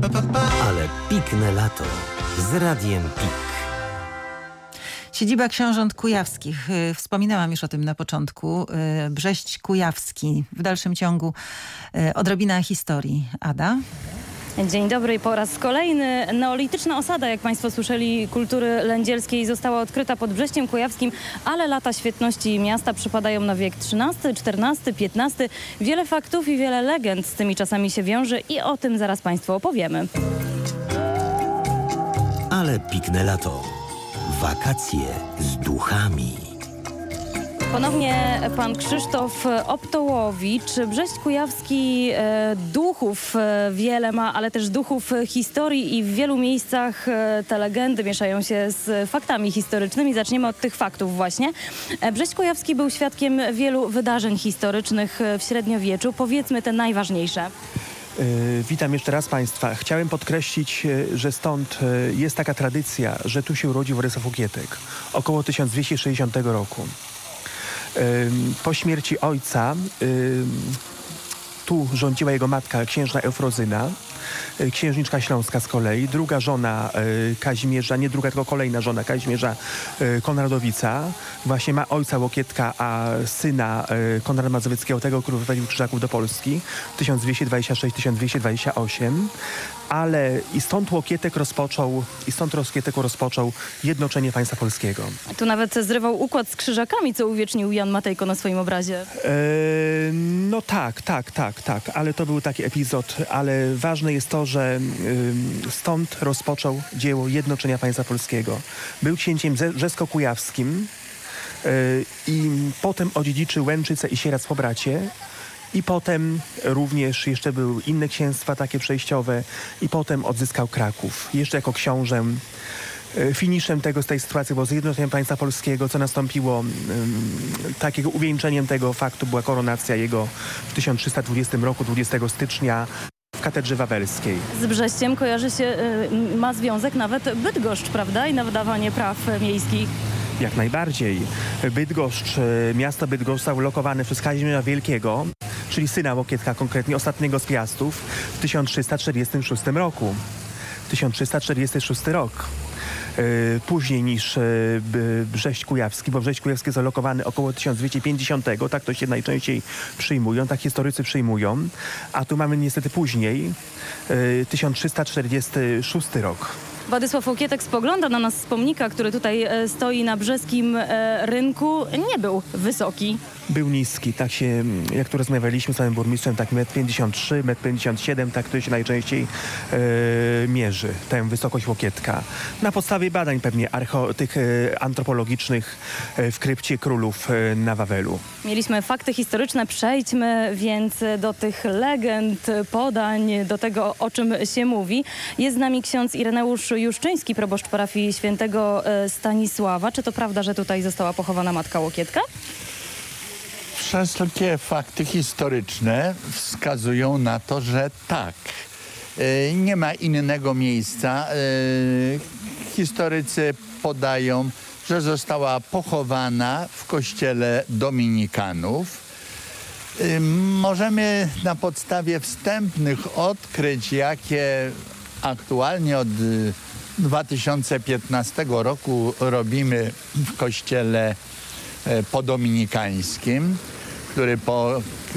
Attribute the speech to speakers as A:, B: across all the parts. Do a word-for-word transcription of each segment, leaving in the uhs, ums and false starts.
A: Ale pikne lato z Radiem Pik.
B: Siedziba Książąt Kujawskich. Wspominałam już o tym na początku. Brześć Kujawski. W dalszym ciągu odrobina historii. Ada?
C: Dzień dobry. Po raz kolejny neolityczna osada, jak Państwo słyszeli, kultury lędzielskiej została odkryta pod Brześciem Kujawskim, ale lata świetności miasta przypadają na wiek trzynasty, czternasty, piętnasty. Wiele faktów i wiele legend z tymi czasami się wiąże i o tym zaraz Państwu opowiemy.
A: Ale pikne lato. Wakacje z duchami.
C: Ponownie pan Krzysztof Optołowicz. Brześć Kujawski e, duchów e, wiele ma, ale też duchów historii i w wielu miejscach e, te legendy mieszają się z faktami historycznymi. Zaczniemy od tych faktów właśnie. E, Brześć Kujawski był świadkiem wielu wydarzeń historycznych w średniowieczu. Powiedzmy te najważniejsze.
D: Witam jeszcze raz Państwa. Chciałem podkreślić, że stąd jest taka tradycja, że tu się urodził Władysław Łokietek około tysiąc dwieście sześćdziesiątego roku. Po śmierci ojca tu rządziła jego matka, księżna Eufrozyna, księżniczka śląska z kolei, druga żona Kazimierza, nie druga, tylko kolejna żona Kazimierza Konradowica. Właśnie ma ojca Łokietka, a syna Konrada Mazowieckiego, tego, który wyprowadził Krzyżaków do Polski w tysiąc dwieście dwadzieścia sześć do tysiąc dwieście dwadzieścia osiem. Ale i stąd Łokietek rozpoczął, i stąd Łokietek rozpoczął jednoczenie państwa polskiego.
C: Tu nawet zrywał układ z krzyżakami, co uwiecznił Jan Matejko na swoim obrazie.
D: E, no tak, tak, tak, tak, ale to był taki epizod, ale ważne jest to, że y, stąd rozpoczął dzieło jednoczenia państwa polskiego. Był księciem brzesko-kujawskim y, i potem odziedziczył Łęczycę i Sieradz po bracie. I potem również jeszcze były inne księstwa takie przejściowe i potem odzyskał Kraków. Jeszcze jako książę. Finiszem tego z tej sytuacji było zjednoczenie państwa polskiego, co nastąpiło um, takiego uwieńczeniem tego faktu była koronacja jego w tysiąc trzysta dwudziestym roku, dwudziestego stycznia w katedrze wawelskiej.
C: Z Brześciem kojarzy się, y, ma związek nawet Bydgoszcz, prawda? I na wydawanie praw miejskich.
D: Jak najbardziej. Bydgoszcz, miasto Bydgoszcz zostało ulokowane przez Kazimierza Wielkiego, czyli syna Łokietka, konkretnie ostatniego z Piastów, w tysiąc trzysta czterdziestym szóstym roku. tysiąc trzysta czterdziesty szósty rok. Później niż Brześć Kujawski, bo Brześć Kujawski jest alokowany około tysiąc dwieście pięćdziesiątego, tak to się najczęściej przyjmują, tak historycy przyjmują, a tu mamy niestety później tysiąc trzysta czterdziesty szósty rok.
C: Władysław Łokietek spogląda na nas z pomnika, który tutaj e, stoi na brzeskim e, rynku. Nie był wysoki.
D: Był niski, tak się, jak tu rozmawialiśmy z panem burmistrzem, tak metr pięćdziesiąt trzy, metr pięćdziesiąt siedem, tak to się najczęściej e, mierzy, tę wysokość Łokietka. Na podstawie badań pewnie archeo, tych e, antropologicznych e, w krypcie królów e, na Wawelu.
C: Mieliśmy fakty historyczne, przejdźmy więc do tych legend, podań, do tego, o czym się mówi. Jest z nami ksiądz Ireneusz Juszczyński, proboszcz parafii świętego Stanisława. Czy to prawda, że tutaj została pochowana matka Łokietka?
E: Wszelkie fakty historyczne wskazują na to, że tak. Nie ma innego miejsca. Historycy podają, że została pochowana w kościele dominikanów. Możemy na podstawie wstępnych odkryć, jakie aktualnie od dwa tysiące piętnastego roku robimy w kościele podominikańskim, który po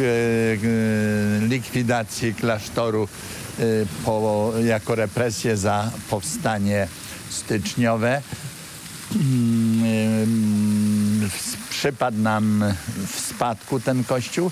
E: likwidacji klasztoru po, jako represję za powstanie styczniowe przypadł nam w spadku ten kościół.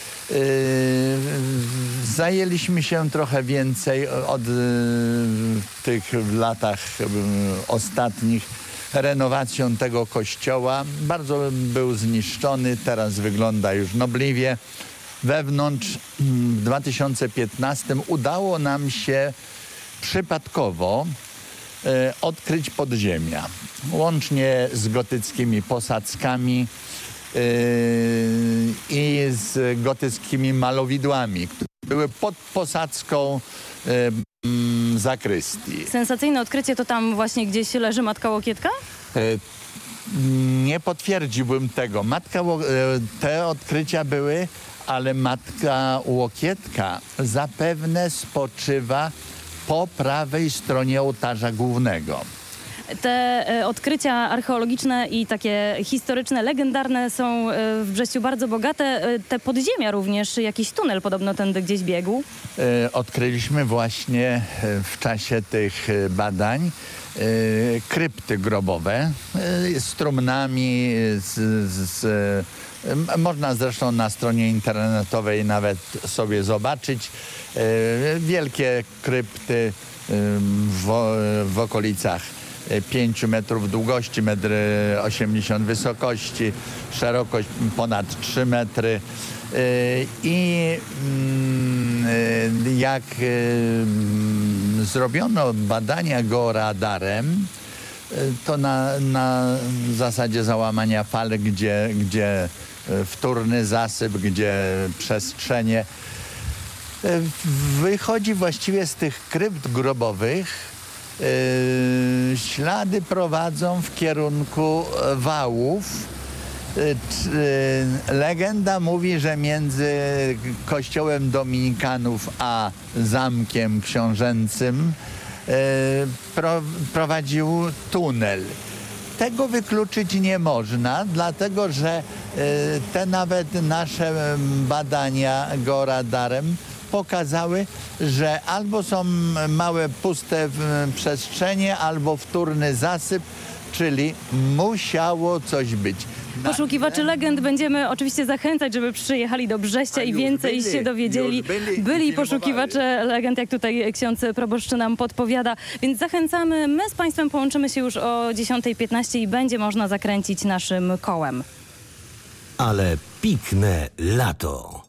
E: Zajęliśmy się trochę więcej od tych w latach ostatnich renowacją tego kościoła. Bardzo był zniszczony, teraz wygląda już nobliwie. Wewnątrz w dwa tysiące piętnastym udało nam się przypadkowo e, odkryć podziemia, łącznie z gotyckimi posadzkami e, i z gotyckimi malowidłami, które były pod posadzką e, m, zakrystii.
C: Sensacyjne odkrycie to tam właśnie gdzieś leży matka Łokietka?
E: E, nie potwierdziłbym tego. Matka, e, te odkrycia były, ale matka Łokietka zapewne spoczywa po prawej stronie ołtarza głównego.
C: Te e, odkrycia archeologiczne i takie historyczne, legendarne są e, w Brześciu bardzo bogate. E, te podziemia również, jakiś tunel podobno tędy gdzieś biegł.
E: E, Odkryliśmy właśnie e, w czasie tych e, badań e, krypty grobowe e, z trumnami, z, z, e, można zresztą na stronie internetowej nawet sobie zobaczyć e, wielkie krypty e, w, w okolicach pięciu metrów długości, metr osiemdziesiąt wysokości, szerokość ponad trzy metry. I jak zrobiono badania georadarem, to na, na zasadzie załamania fal, gdzie, gdzie wtórny zasyp, gdzie przestrzenie, wychodzi właściwie z tych krypt grobowych. Yy, ślady prowadzą w kierunku wałów. Yy, yy, legenda mówi, że między kościołem dominikanów a zamkiem książęcym yy, pro, prowadził tunel. Tego wykluczyć nie można, dlatego że yy, te nawet nasze badania georadarem pokazały, że albo są małe puste przestrzenie, albo wtórny zasyp, czyli musiało coś być.
C: Poszukiwaczy legend będziemy oczywiście zachęcać, żeby przyjechali do Brześcia i więcej
E: byli,
C: się dowiedzieli.
E: byli,
C: byli poszukiwacze legend, jak tutaj ksiądz proboszcz nam podpowiada. Więc zachęcamy. My z Państwem połączymy się już o dziesiątej piętnaście i będzie można zakręcić naszym kołem.
A: Ale pikne lato.